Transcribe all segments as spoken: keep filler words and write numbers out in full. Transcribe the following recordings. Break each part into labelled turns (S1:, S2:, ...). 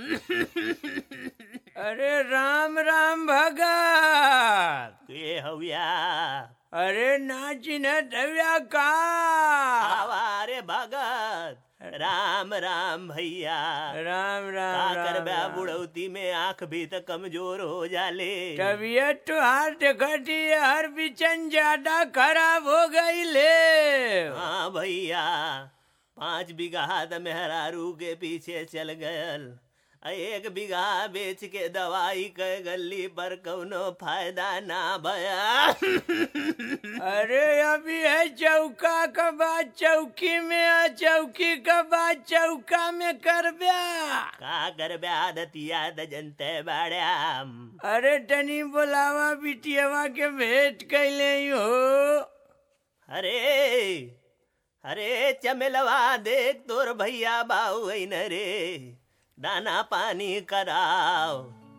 S1: अरे राम राम भगत
S2: के हव्या
S1: अरे नाचिन हव्या का
S2: आवारे भगत राम राम भैया
S1: राम राम
S2: का
S1: राम,
S2: करबा
S1: राम।
S2: बुढ़ौती में आंख भी तो कमजोर हो जाले।
S1: तबीयत तो हार घटी हर बिचन ज्यादा खराब हो गई ले।
S2: हाँ भैया पाँच बीघा त मेहरारू के पीछे चल गयल, एक बीघा बेच के दवाई के गली पर कौनो फायदा ना भया।
S1: अरे अभी है चौका का बात चौकी में है, चौकी का बात चौका में कर ब्या
S2: का कर ब्या दतिया द जनते बाड़्याम।
S1: अरे तनी बोलावा बिटियावा के भेंट कैले हो।
S2: अरे अरे चमेलवा देख तोर भैया बाऊ न रे, दाना पानी कराओ।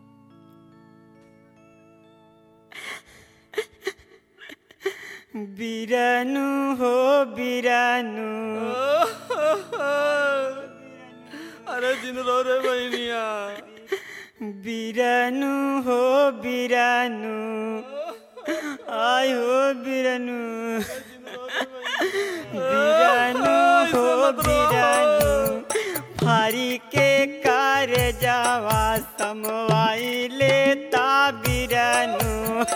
S3: बिरनु हो बिरनु।
S4: अरे जिन रो रे बहनिया।
S3: बिरनु हो बिरनु, आय हो बिरनु। बिरनु हो बिरनु, फारी के कार जावा समवाई लेता बिरनु।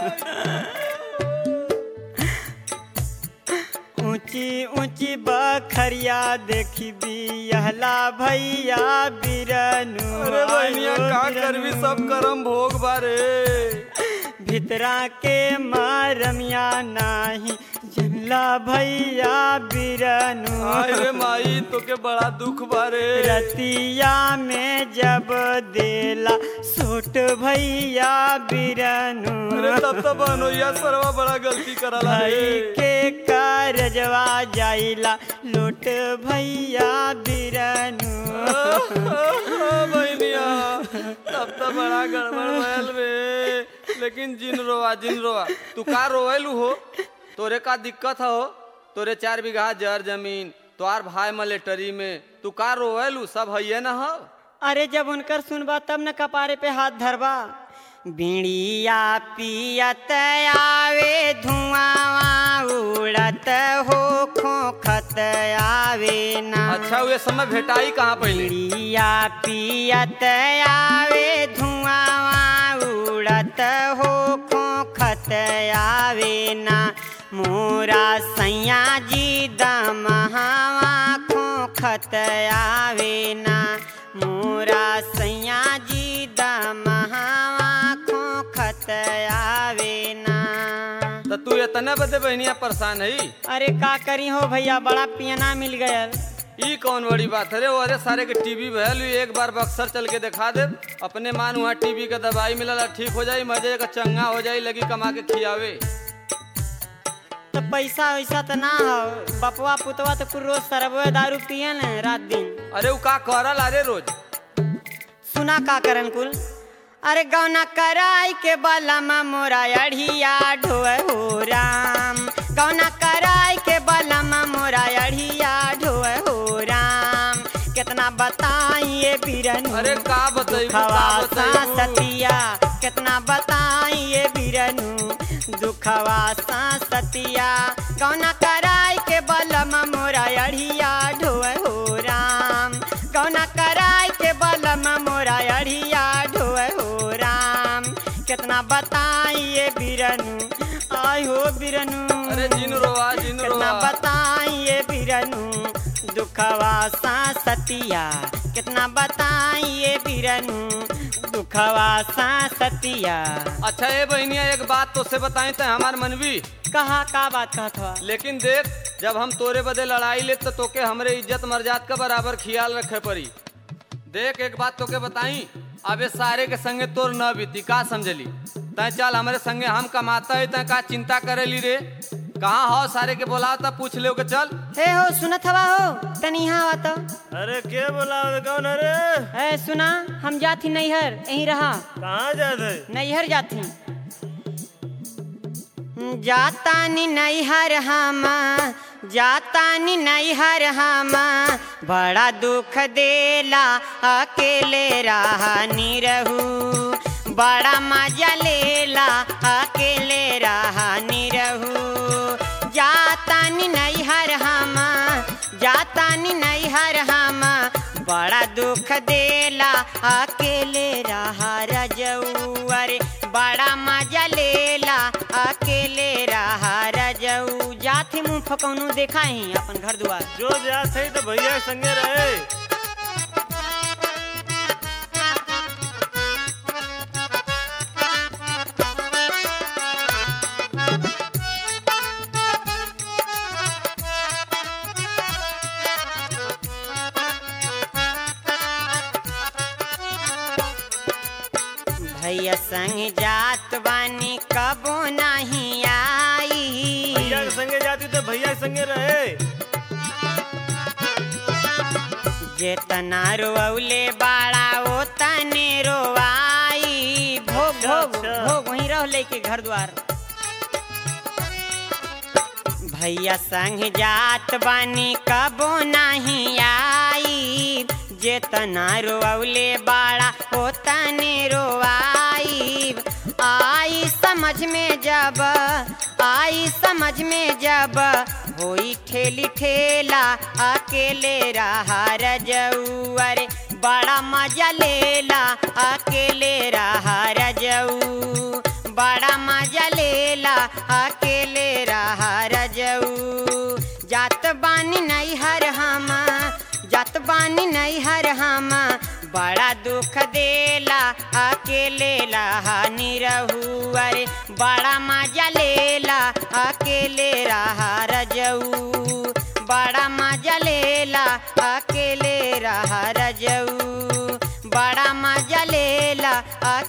S3: ऊंची ऊंची बखरिया देखी बिहला भैया बिरनु।
S4: अरे बहनिया का करबी सब करम भोग बारे।
S3: भितरा के मारमिया नाही जमला भैया बिरनु।
S4: अरे माई तो के बड़ा दुख बारे।
S3: रतिया में जब देला सोट भैया बिरनु।
S4: अरे तब तब बनोया सरवा बड़ा गलती करला
S3: भाई के कारजवा जाइला लोट भैया बिरनु।
S4: बहनिया तब तब बड़ा गड़बड़ भयल बे। लेकिन जिन रोवा जिन रोवा तू का रोवेलू हो? तोरे का दिक्कत हो? तोरे चार बीघा जर जमीन, तोहार भाई मलेटरी में, तू का रोवेलू? सब है न हो?
S3: अरे जब उनकर सुनबा तब न कपारे पे हाथ धरबा। बीड़िया पियत आवे धुआं उड़त हो खोखत आवे ना।
S4: अच्छा वे समय भेटाई कहाँ पहले?
S3: बीड़िया पियत आवे धुआं उड़त हो खोखत आवे ना। मोरा सैया जी दमहावा खोखत आवे ना। मोरा सैया जी दमहावा खोखत आवे ना।
S4: तो तू इतने बदे बहनिया परेशान है?
S3: अरे का करी हो भैया, बड़ा पियना मिल गयल।
S4: ई कौन बड़ी बात है रे? अरे सारे के टीवी भैल एक बार बक्सर चल के दिखा दे, अपने मान वहाँ टीवी का दवाई मिलला ठीक हो जाई, मजे का चंगा हो जाई, लगी कमा के खियावे।
S3: तो पैसा वैसा तो ना हो, बपवा पुतवा तो कुल रोज सरबे दारू पियन रात दिन।
S4: अरे वो का करल? अरे रोज
S3: सुना का करन कुल। अरे गौना कराई के बलमा मोरा अढ़िया ढोए हो राम। गौना कराई के बलमा मोरा अढ़िया ढोए हो राम। कितना बताइए बिरनु।
S4: अरे का बताई
S3: दुखवा सतिया कितना बताइए बिरनु। दुखवा सतिया गौना कराई के बलमा मोरा अढ़िया ढोए हो राम। गौना कराई के बलमा मोरा अढ़िया ढोए हो राम। कितना बताइए बिरनु, आय हो बिरनु।
S4: अरे जिन रोवा जिन
S3: कितना
S4: रोवा
S3: बताइए बिरनु। दुखवा सतिया कितना बताइए बिरनु। दुखवा सतिया।
S4: अच्छा ये बहनिया एक बात तो से बताई तो हमार मनवी।
S3: कहा का बात कहत हुआ?
S4: लेकिन देख जब हम तोरे बदे लड़ाई ले तो तोके हमरे इज्जत मर्यादा का बराबर ख्याल रखे पड़ी। देख एक बात तोके बताई, अबे सारे के संगे तोर न बीती का समझली? तय चल हमारे संगे हम कमाता है, तय का चिंता करेली रे? कहाँ हो? सारे के बोला था पूछ ले के चल।
S3: हे हो सुनत हवा हो तनी यहाँ आवा तो।
S2: अरे के बोलावे कौन रे?
S3: ए सुना हम जाती नैहर, यहीं रहा।
S2: कहाँ जाते?
S3: नैहर जाती। जातानी नैहर हम जातानी नैहर हम बड़ा दुख देला अकेले रानी रहू बड़ा मजा लेला अकेले रानी रहू जातानी नैहर हम जातानी नैहर हम बड़ा दुख देला अकेले रहा रजऊ अरे बड़ा मजा लेला अकेले रहा रजऊ जाथे मुँह फकौनू देखा ही अपन घर दुआर
S2: जो जात है तो भैया संगे रहे।
S3: भैया संग जात बानी कबो नहीं आई
S2: भैया के संगे जाती तो भैया के संगे रहे।
S3: जेतना रोवले बाड़ा ओ तने रोवाई भोग भोग भोग वहीं रह लेके घर द्वार भैया संग जात बानी कबो नहीं आई जेतना रोवले बाड़ा ओ तने रोवाई आई समझ में जब आई समझ में जब होई ठेली ठेला अकेले रहा रजऊ अरे बड़ा मजा लेला अकेले रहा रजऊ बड़ा मजा लेला अकेले रहा रजऊ जात बानी नैहर हम जात बानी नैहर हम बड़ा दुख देला अकेले रहानी रहू अरे बड़ा मजा लेला अकेले रहा रजऊ बड़ा मजा लेला अकेले रहा रजऊ बड़ा मजा लेला